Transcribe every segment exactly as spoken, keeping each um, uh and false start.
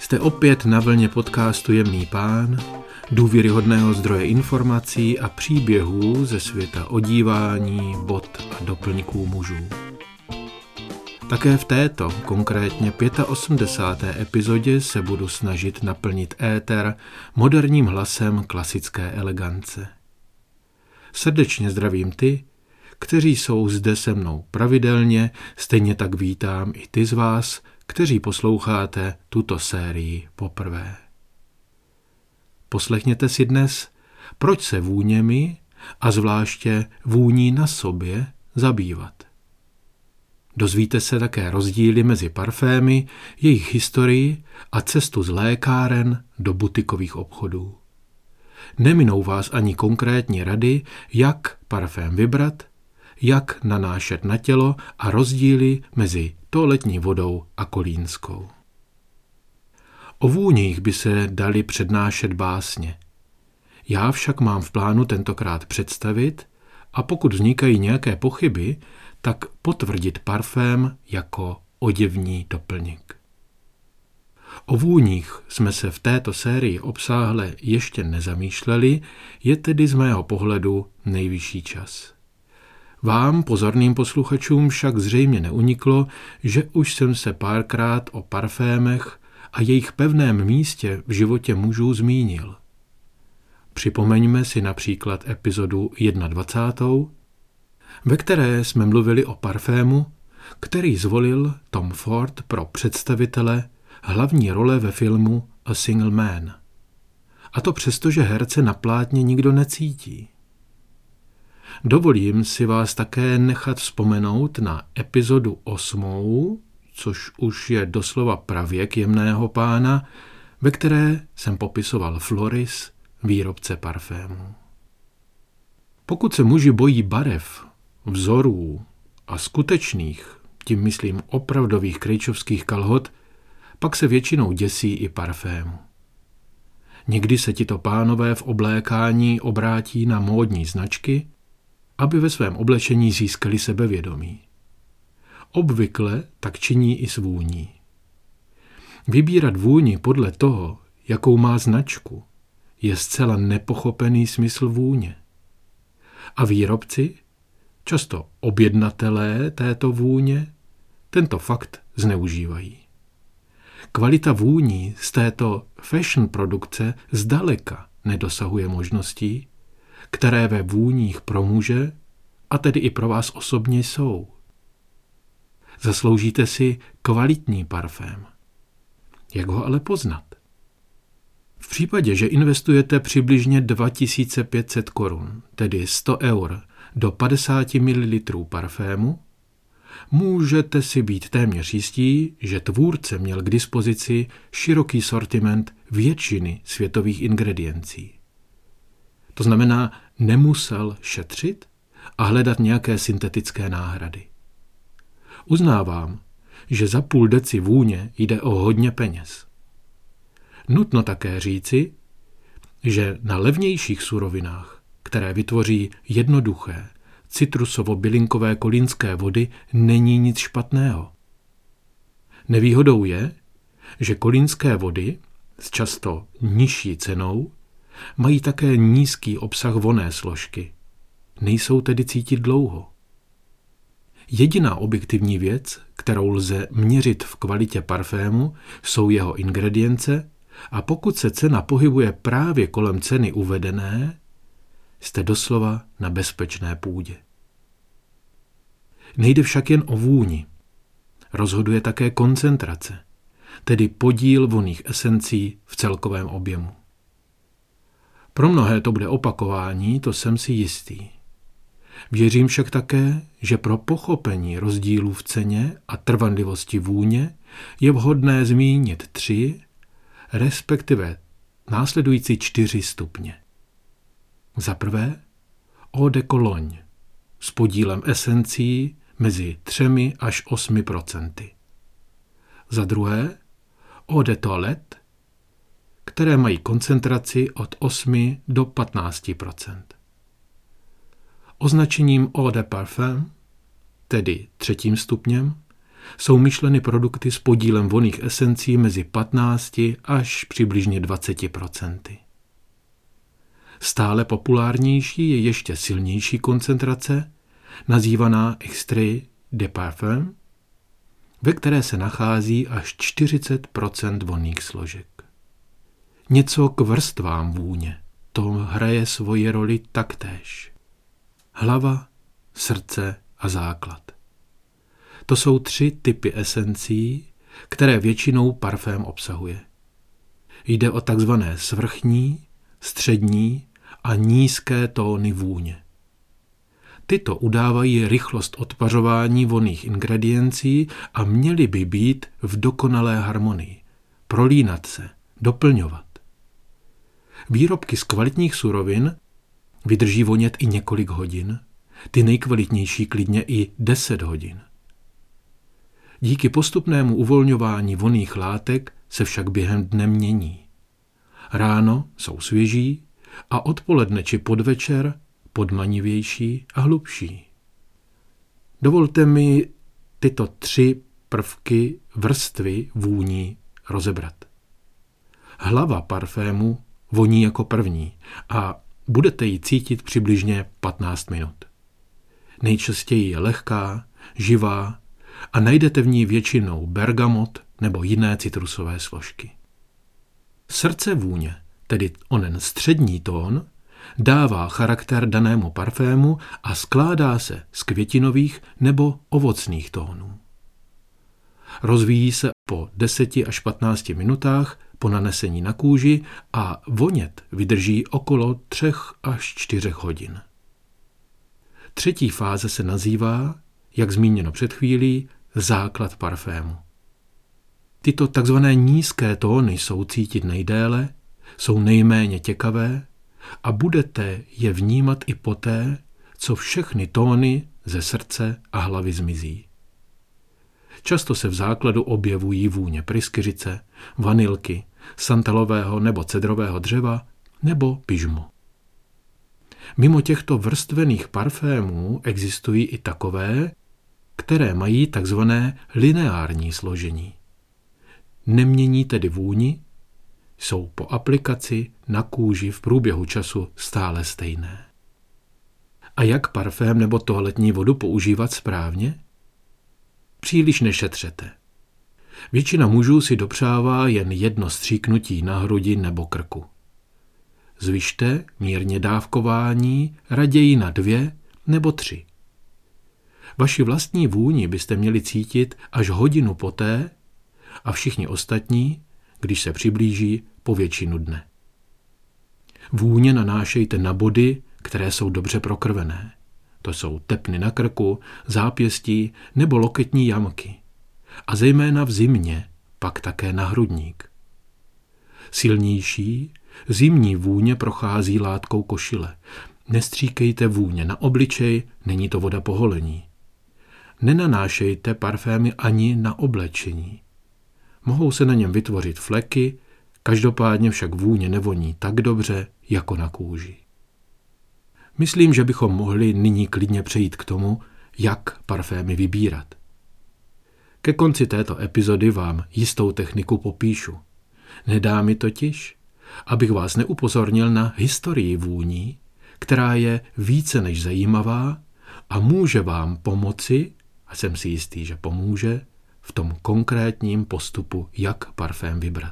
Jste opět na vlně podcastu Jemný pán, důvěryhodného zdroje informací a příběhů ze světa odívání, bod a doplňků mužů. Také v této, konkrétně osmdesáté páté epizodě se budu snažit naplnit éter moderním hlasem klasické elegance. Srdečně zdravím ty, kteří jsou zde se mnou pravidelně, stejně tak vítám i ty z vás, kteří posloucháte tuto sérii poprvé. Poslechněte si dnes, proč se vůněmi a zvláště vůní na sobě zabývat. Dozvíte se také rozdíly mezi parfémy, jejich historii a cestu z lékáren do butikových obchodů. Neminou vás ani konkrétní rady, jak parfém vybrat, jak nanášet na tělo a rozdíly mezi toaletní vodou a kolínskou. O vůních by se dali přednášet básně. Já však mám v plánu tentokrát představit a pokud vznikají nějaké pochyby, tak potvrdit parfém jako oděvní doplněk. O vůních jsme se v této sérii obsáhle ještě nezamýšleli, je tedy z mého pohledu nejvyšší čas. Vám, pozorným posluchačům, však zřejmě neuniklo, že už jsem se párkrát o parfémech a jejich pevném místě v životě mužů zmínil. Připomeňme si například epizodu dvacátou první, ve které jsme mluvili o parfému, který zvolil Tom Ford pro představitele hlavní role ve filmu A Single Man. A to přesto, že herce na plátně nikdo necítí. Dovolím si vás také nechat vzpomenout na epizodu osmou, což už je doslova pravěk Jemného pána, ve které jsem popisoval Floris, výrobce parfémů. Pokud se muži bojí barev, vzorů a skutečných, tím myslím opravdových krejčovských kalhot, pak se většinou děsí i parfému. Někdy se tito pánové v oblékání obrátí na módní značky, aby ve svém oblečení získali sebevědomí. Obvykle tak činí i s vůní. Vybírat vůni podle toho, jakou má značku, je zcela nepochopený smysl vůně. A výrobci, často objednatelé této vůně, tento fakt zneužívají. Kvalita vůní z této fashion produkce zdaleka nedosahuje možností, které ve vůních pro muže, a tedy i pro vás osobně jsou. Zasloužíte si kvalitní parfém. Jak ho ale poznat? V případě, že investujete přibližně dva tisíce pět set korun, tedy sto eur, do padesát mililitrů parfému, můžete si být téměř jistí, že tvůrce měl k dispozici široký sortiment většiny světových ingrediencí. To znamená, nemusel šetřit a hledat nějaké syntetické náhrady. Uznávám, že za půl deci vůně jde o hodně peněz. Nutno také říci, že na levnějších surovinách, které vytvoří jednoduché, citrusovo-bylinkové kolínské vody, není nic špatného. Nevýhodou je, že kolínské vody s často nižší cenou mají také nízký obsah vonné složky. Nejsou tedy cítit dlouho. Jediná objektivní věc, kterou lze měřit v kvalitě parfému, jsou jeho ingredience a pokud se cena pohybuje právě kolem ceny uvedené, jste doslova na bezpečné půdě. Nejde však jen o vůni. Rozhoduje také koncentrace, tedy podíl vonných esencí v celkovém objemu. Pro mnohé to bude opakování, to jsem si jistý. Věřím však také, že pro pochopení rozdílů v ceně a trvanlivosti vůně je vhodné zmínit tři, respektive následující čtyři stupně. Za prvé eau de cologne s podílem esencí mezi třemi až osmi procenty. Za druhé eau de toilette, které mají koncentraci od osmi do patnácti procent. Označením eau de parfum, tedy třetím stupněm, jsou myšleny produkty s podílem vonných esencí mezi patnáct až přibližně dvacet procent. Stále populárnější je ještě silnější koncentrace, nazývaná extrait de parfum, ve které se nachází až čtyřicet procent vonných složek. Něco k vrstvám vůně, to hraje svoji roli taktéž. Hlava, srdce a základ. To jsou tři typy esencí, které většinou parfém obsahuje. Jde o takzvané svrchní, střední a nízké tóny vůně. Tyto udávají rychlost odpařování vonných ingrediencí a měly by být v dokonalé harmonii, prolínat se, doplňovat. Výrobky z kvalitních surovin vydrží vonět i několik hodin, ty nejkvalitnější klidně i deset hodin. Díky postupnému uvolňování vonných látek se však během dne mění. Ráno jsou svěží a odpoledne či podvečer podmanivější a hlubší. Dovolte mi tyto tři prvky vrstvy vůní rozebrat. Hlava parfému voní jako první a budete ji cítit přibližně patnáct minut. Nejčastěji je lehká, živá a najdete v ní většinou bergamot nebo jiné citrusové složky. Srdce vůně, tedy onen střední tón, dává charakter danému parfému a skládá se z květinových nebo ovocných tónů. Rozvíjí se po deseti až patnácti minutách po nanesení na kůži a vonět vydrží okolo třech až čtyřech hodin. Třetí fáze se nazývá, jak zmíněno před chvílí, základ parfému. Tyto takzvané nízké tóny jsou cítit nejdéle, jsou nejméně těkavé a budete je vnímat i poté, co všechny tóny ze srdce a hlavy zmizí. Často se v základu objevují vůně pryskyřice, vanilky, santalového nebo cedrového dřeva nebo pyžmo. Mimo těchto vrstvených parfémů existují i takové, které mají takzvané lineární složení. Nemění tedy vůni, jsou po aplikaci na kůži v průběhu času stále stejné. A jak parfém nebo toaletní vodu používat správně? Příliš nešetřete. Většina mužů si dopřává jen jedno stříknutí na hrudi nebo krku. Zvyšte mírně dávkování raději na dvě nebo tři. Vaši vlastní vůni byste měli cítit až hodinu poté a všichni ostatní, když se přiblíží po většinu dne. Vůně nanášejte na body, které jsou dobře prokrvené. To jsou tepny na krku, zápěstí nebo loketní jamky. A zejména v zimě pak také na hrudník. Silnější, zimní vůně prochází látkou košile. Nestříkejte vůně na obličej, není to voda po holení. Nenanášejte parfémy ani na oblečení. Mohou se na něm vytvořit fleky, každopádně však vůně nevoní tak dobře jako na kůži. Myslím, že bychom mohli nyní klidně přejít k tomu, jak parfémy vybírat. Ke konci této epizody vám jistou techniku popíšu. Nedá mi totiž, abych vás neupozornil na historii vůní, která je více než zajímavá a může vám pomoci, a jsem si jistý, že pomůže, v tom konkrétním postupu, jak parfém vybrat.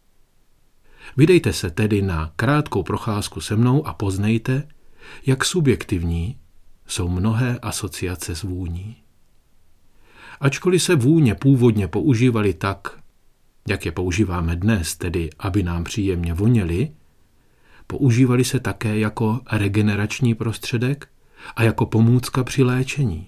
Vydejte se tedy na krátkou procházku se mnou a poznejte, jak subjektivní jsou mnohé asociace s vůní. Ačkoliv se vůně původně používaly tak, jak je používáme dnes, tedy aby nám příjemně voněly, používaly se také jako regenerační prostředek a jako pomůcka při léčení.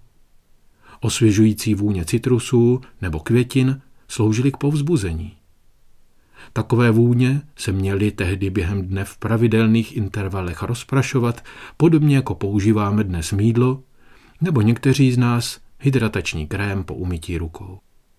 Osvěžující vůně citrusů nebo květin sloužily k povzbuzení. Takové vůně se měly tehdy během dne v pravidelných intervalech rozprašovat, podobně jako používáme dnes mýdlo, nebo někteří z nás hydratační krém po umytí rukou.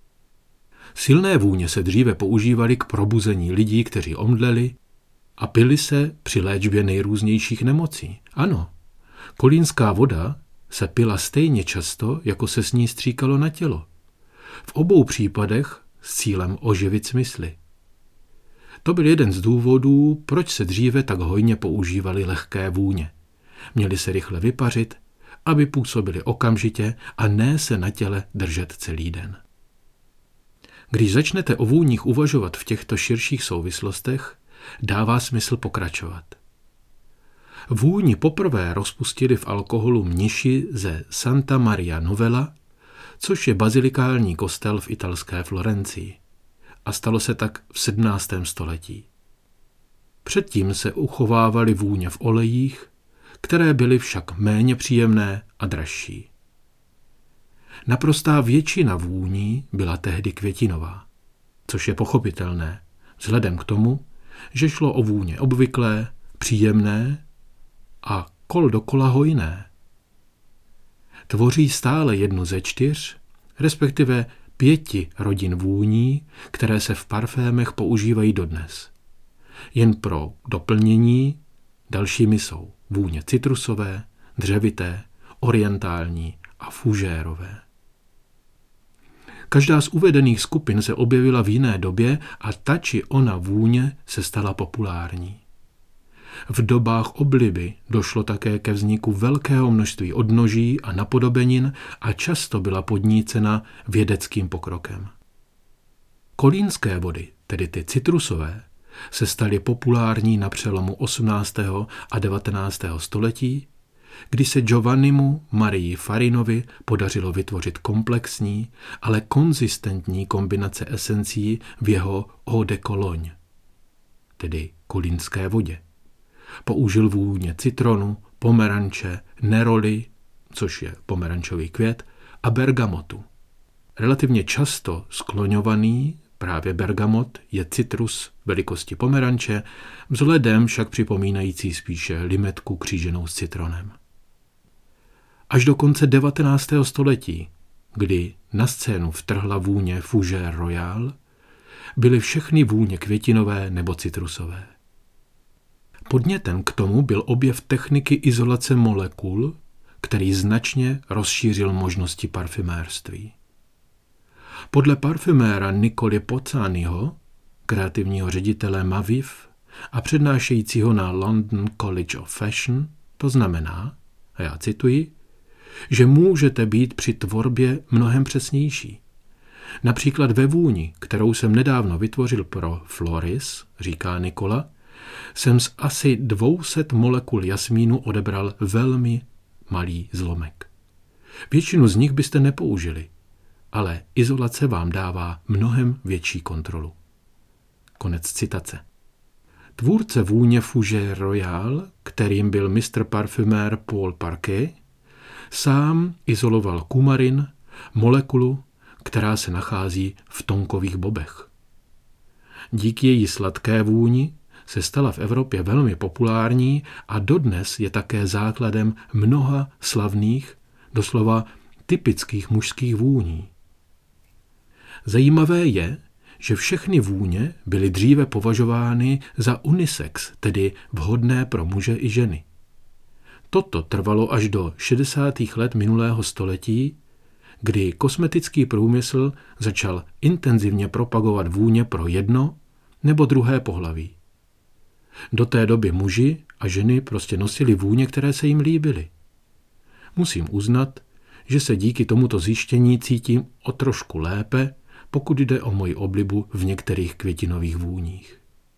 Silné vůně se dříve používaly k probuzení lidí, kteří omdleli, a pily se při léčbě nejrůznějších nemocí. Ano, kolínská voda se pila stejně často, jako se s ní stříkalo na tělo. V obou případech s cílem oživit smysly. To byl jeden z důvodů, proč se dříve tak hojně používaly lehké vůně. Měly se rychle vypařit, aby působily okamžitě a ne se na těle držet celý den. Když začnete o vůních uvažovat v těchto širších souvislostech, dává smysl pokračovat. Vůni poprvé rozpustili v alkoholu mniši ze Santa Maria Novella, což je bazilikální kostel v italské Florencii. A stalo se tak v sedmnáctém století. Předtím se uchovávaly vůně v olejích, které byly však méně příjemné a dražší. Naprostá většina vůní byla tehdy květinová, což je pochopitelné, vzhledem k tomu, že šlo o vůně obvyklé, příjemné a kol dokola hojné. Tvoří stále jednu ze čtyř, respektive pěti rodin vůní, které se v parfémech používají dodnes. Jen pro doplnění dalšími jsou vůně citrusové, dřevité, orientální a fužérové. Každá z uvedených skupin se objevila v jiné době a ta či ona vůně se stala populární. V dobách obliby došlo také ke vzniku velkého množství odnoží a napodobenin a často byla podnícena vědeckým pokrokem. Kolínské vody, tedy ty citrusové, se staly populární na přelomu osmnáctého a devatenáctého století, kdy se Giovannimu Marii Farinovi podařilo vytvořit komplexní, ale konzistentní kombinace esencí v jeho eau de Cologne, tedy kolínské vodě. Použil vůně citronu, pomeranče, neroli, což je pomerančový květ, a bergamotu. Relativně často skloňovaný právě bergamot je citrus velikosti pomeranče, vzhledem však připomínající spíše limetku kříženou s citronem. Až do konce devatenáctého století, kdy na scénu vtrhla vůně Fougère Royale, byly všechny vůně květinové nebo citrusové. Podnětem k tomu byl objev techniky izolace molekul, který značně rozšířil možnosti parfümérství. Podle parfuméra Nicoli Pozzaniho, kreativního ředitele Maviv a přednášejícího na London College of Fashion, to znamená, a já cituji, že můžete být při tvorbě mnohem přesnější. Například ve vůni, kterou jsem nedávno vytvořil pro Floris, říká Nikola, jsem z asi dvě stě molekul jasmínu odebral velmi malý zlomek. Většinu z nich byste nepoužili, ale izolace vám dává mnohem větší kontrolu. Konec citace. Tvůrce vůně Fougère Royale, kterým byl mistr parfumér Paul Parquet, sám izoloval kumarin, molekulu, která se nachází v tonkových bobech. Díky její sladké vůni se stala v Evropě velmi populární a dodnes je také základem mnoha slavných, doslova typických mužských vůní. Zajímavé je, že všechny vůně byly dříve považovány za unisex, tedy vhodné pro muže i ženy. Toto trvalo až do šedesátých let minulého století, kdy kosmetický průmysl začal intenzivně propagovat vůně pro jedno nebo druhé pohlaví. Do té doby muži a ženy prostě nosili vůně, které se jim líbily. Musím uznat, že se díky tomuto zjištění cítím o trošku lépe, pokud jde o moji oblibu v některých květinových vůních.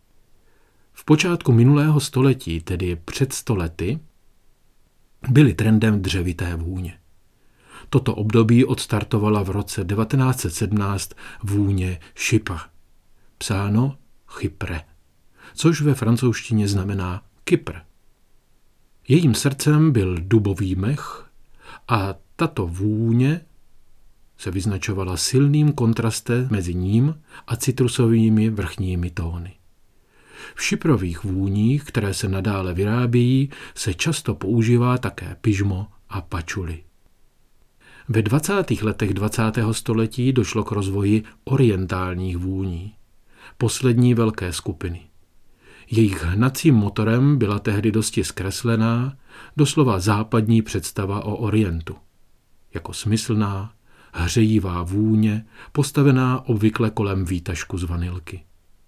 V počátku minulého století, tedy před sto lety, byly trendem dřevité vůně. Toto období odstartovala v roce devatenáct set sedmnáct vůně Chypre, psáno Chypre, což ve francouzštině znamená Kypr. Jejím srdcem byl dubový mech a tato vůně se vyznačovala silným kontrastem mezi ním a citrusovými vrchními tóny. V šiprových vůních, které se nadále vyrábějí, se často používá také pyžmo a pačuli. Ve dvacátých letech dvacátého století došlo k rozvoji orientálních vůní, poslední velké skupiny. Jejich hnacím motorem byla tehdy dosti zkreslená, doslova západní představa o Orientu, jako smyslná, hřejivá vůně, postavená obvykle kolem výtažku z vanilky.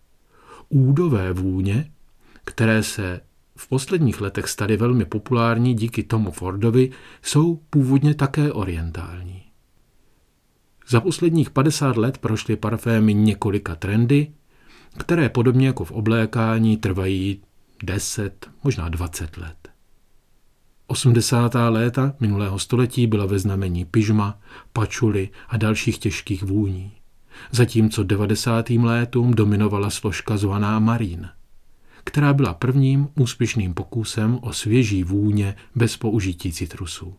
Údové vůně, které se v posledních letech staly velmi populární díky Tomu Fordovi, jsou původně také orientální. Za posledních padesát let prošly parfémy několika trendy, které podobně jako v oblékání trvají deset, možná dvacet let. osmdesátá léta minulého století byla ve znamení pyžma, pačuly a dalších těžkých vůní, zatímco devadesátým létům dominovala složka zvaná Marine, která byla prvním úspěšným pokusem o svěží vůně bez použití citrusů.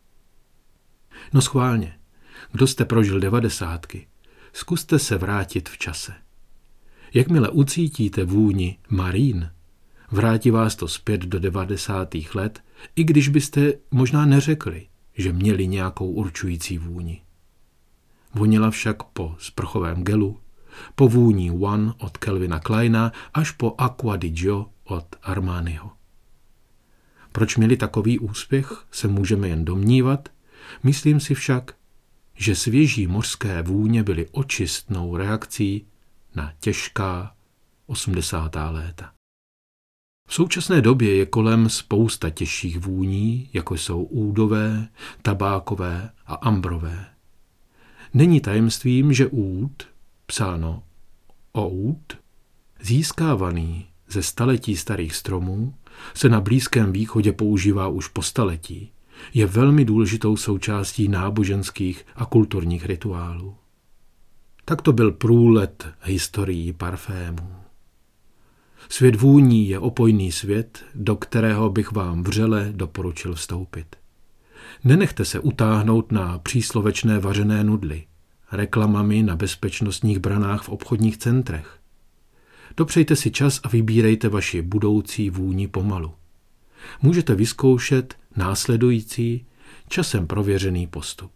No schválně, kdo jste prožil devadesátky, zkuste se vrátit v čase. Jakmile ucítíte vůni Marine, vrátí vás to zpět do devadesátých let, i když byste možná neřekli, že měli nějakou určující vůni. Vonila však po sprchovém gelu, po vůni One od Calvina Kleina až po Acqua di Gio od Armaniho. Proč měli takový úspěch, se můžeme jen domnívat, myslím si však, že svěží mořské vůně byly očistnou reakcí na těžká osmdesátá léta. V současné době je kolem spousta těžších vůní, jako jsou údové, tabákové a ambrové. Není tajemstvím, že úd, psáno oud, získávaný ze staletí starých stromů, se na Blízkém východě používá už po staletí. Je velmi důležitou součástí náboženských a kulturních rituálů. Tak to byl průlet historií parfémů. Svět vůní je opojný svět, do kterého bych vám vřele doporučil vstoupit. Nenechte se utáhnout na příslovečné vařené nudly, reklamami na bezpečnostních branách v obchodních centrech. Dopřejte si čas a vybírejte vaši budoucí vůni pomalu. Můžete vyzkoušet následující, časem prověřený postup.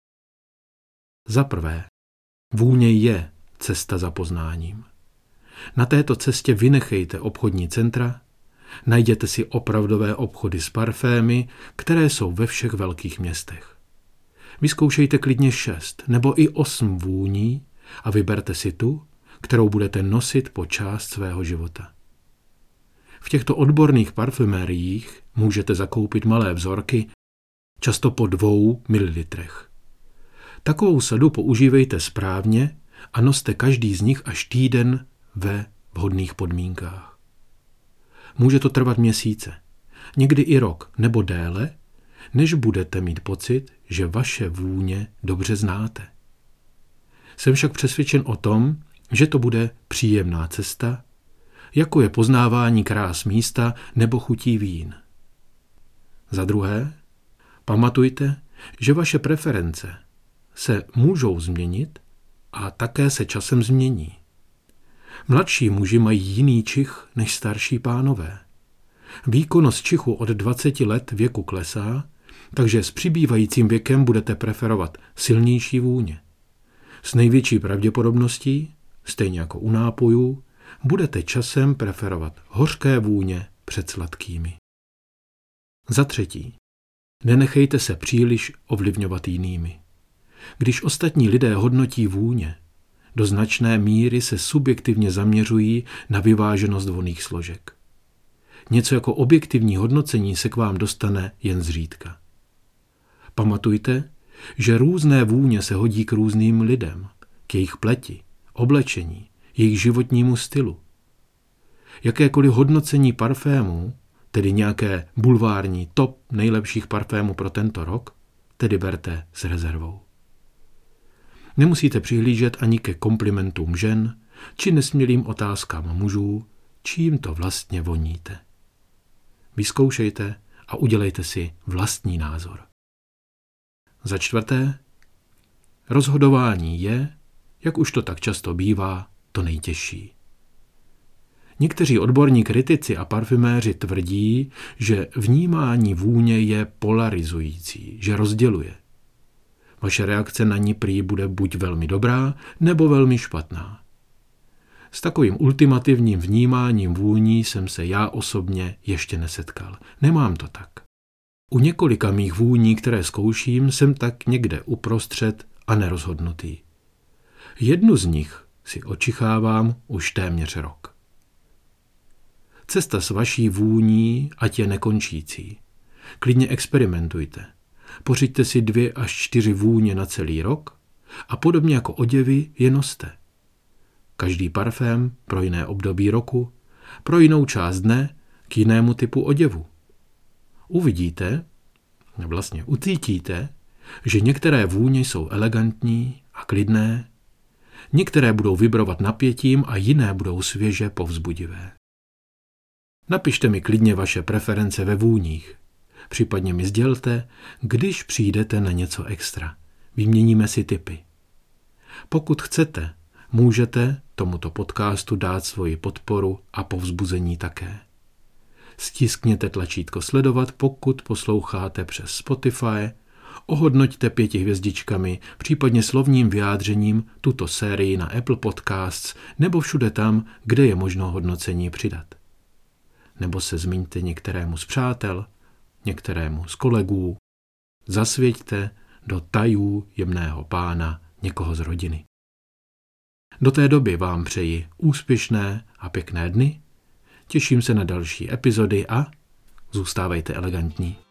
Za prvé, vůně je cesta za poznáním. Na této cestě vynechejte obchodní centra, najděte si opravdové obchody s parfémy, které jsou ve všech velkých městech. Vyzkoušejte klidně šest nebo i osm vůní a vyberte si tu, kterou budete nosit po část svého života. V těchto odborných parfumériích můžete zakoupit malé vzorky, často po dvou mililitrech. Takovou sadu používejte správně a noste každý z nich až týden ve vhodných podmínkách. Může to trvat měsíce, někdy i rok nebo déle, než budete mít pocit, že vaše vůně dobře znáte. Jsem však přesvědčen o tom, že to bude příjemná cesta, jako je poznávání krás místa nebo chutí vín. Za druhé, pamatujte, že vaše preference se můžou změnit a také se časem změní. Mladší muži mají jiný čich než starší pánové. Výkonnost čichu od dvaceti let věku klesá, takže s přibývajícím věkem budete preferovat silnější vůně. S největší pravděpodobností, stejně jako u nápojů, budete časem preferovat hořké vůně před sladkými. Za třetí, nenechejte se příliš ovlivňovat jinými. Když ostatní lidé hodnotí vůně, do značné míry se subjektivně zaměřují na vyváženost vonných složek. Něco jako objektivní hodnocení se k vám dostane jen zřídka. Pamatujte, že různé vůně se hodí k různým lidem, k jejich pleti, oblečení, jejich životnímu stylu. Jakékoliv hodnocení parfémů, tedy nějaké bulvární top nejlepších parfémů pro tento rok, tedy berte s rezervou. Nemusíte přihlížet ani ke komplimentům žen, či nesmělým otázkám mužů, čím to vlastně voníte. Vyzkoušejte a udělejte si vlastní názor. Za čtvrté, rozhodování je, jak už to tak často bývá, to nejtěžší. Někteří odborní kritici a parfuméři tvrdí, že vnímání vůně je polarizující, že rozděluje. Vaše reakce na ní prý bude buď velmi dobrá, nebo velmi špatná. S takovým ultimativním vnímáním vůní jsem se já osobně ještě nesetkal. Nemám to tak. U několika mých vůní, které zkouším, jsem tak někde uprostřed a nerozhodnutý. Jednu z nich si očichávám už téměř rok. Cesta s vaší vůní ať je nekončící. Klidně experimentujte. Pořiďte si dvě až čtyři vůně na celý rok a podobně jako oděvy je noste. Každý parfém pro jiné období roku, pro jinou část dne, k jinému typu oděvu. Uvidíte, vlastně ucítíte, že některé vůně jsou elegantní a klidné, některé budou vibrovat napětím a jiné budou svěže povzbudivé. Napište mi klidně vaše preference ve vůních. Případně mi sdělte, když přijdete na něco extra. Vyměníme si tipy. Pokud chcete, můžete tomuto podcastu dát svoji podporu a povzbuzení také. Stiskněte tlačítko sledovat, pokud posloucháte přes Spotify, ohodnoťte pěti hvězdičkami, případně slovním vyjádřením tuto sérii na Apple Podcasts nebo všude tam, kde je možno hodnocení přidat. Nebo se zmiňte některému z přátel, některému z kolegů, zasvěťte do tajů jemného pána někoho z rodiny. Do té doby vám přeji úspěšné a pěkné dny, těším se na další epizody a zůstávejte elegantní.